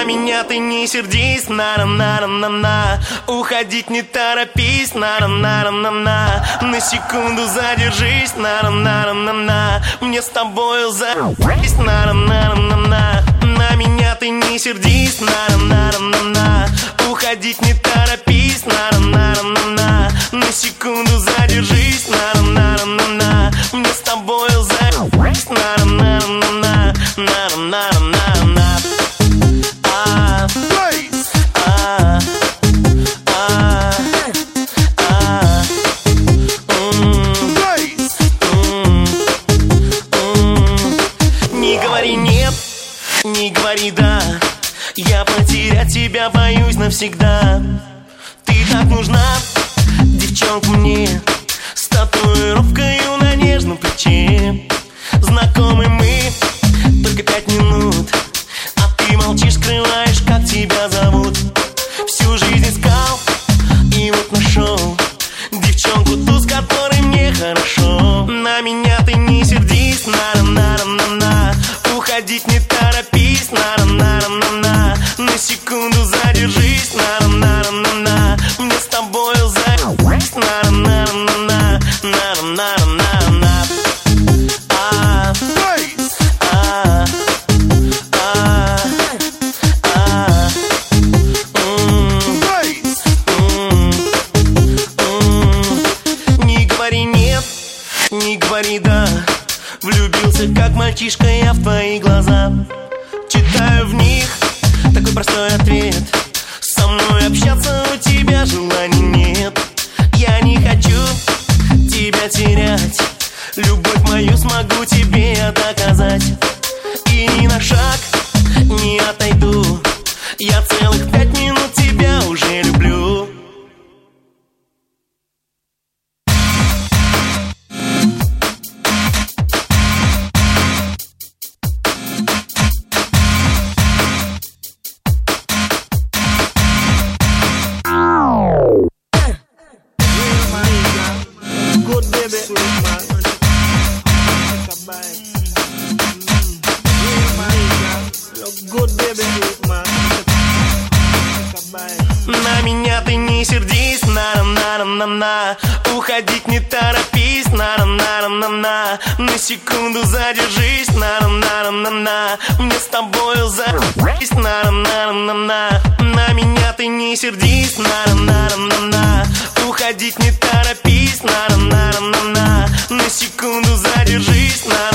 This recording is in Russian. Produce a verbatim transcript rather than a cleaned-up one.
На меня ты не сердись, на-на-на-на-на. Уходить не торопись, на-на-на-на-на. На секунду задержись, на-на-на-на-на. Мне с тобою за***ись, на-на-на-на-на. На меня ты не сердись, на-на-на-на-на. Уходить не торопись, на-на-на-на-на. На секунду задержись, на-на-на-на-на. Мне с тобою за***ись, на-на-на-на-на. На-на-на-на-на. А, а, а, а, не говори нет, не говори да. Я потерять тебя боюсь навсегда. Ты так нужна, девчонка, мне, с татуировкою на нежном плече. Знакомы мы только пять минут, а ты молчишь, скрываешь, как тебя зовут. Всю жизнь искал и вот нашел девчонку ту, с которой мне хорошо. На меня ты не сердись, на-на-на-на-на. Уходить не торопись, на-на-на-на-на. На секунду задержись, на-на-на-на-на. Мне с тобою за***ись, на-на-на-на-на. На-на-на-на-на. А, а, а, а, не говори нет, не говори да. Влюбился, как мальчишка, я в твои глаза. Читаю в них такой простой ответ: со мной общаться у тебя желаний нет. Я не хочу тебя терять, любовь мою смогу тебе доказать. И ни на шаг не отойду, я целых пять минут тебя уже люблю. Good baby, sweet man. Good baby, sweet man. На меня ты не сердись, на-на-на-на-на. Уходить не торопись, на-на-на-на-на. На секунду задержись, на-на-на-на-на. Мне с тобою за***ись, на-на-на-на-на. На меня ты не сердись, на-на-на-на-на. Уходить не торопись, на-на-на-на-на. На секунду задержись, на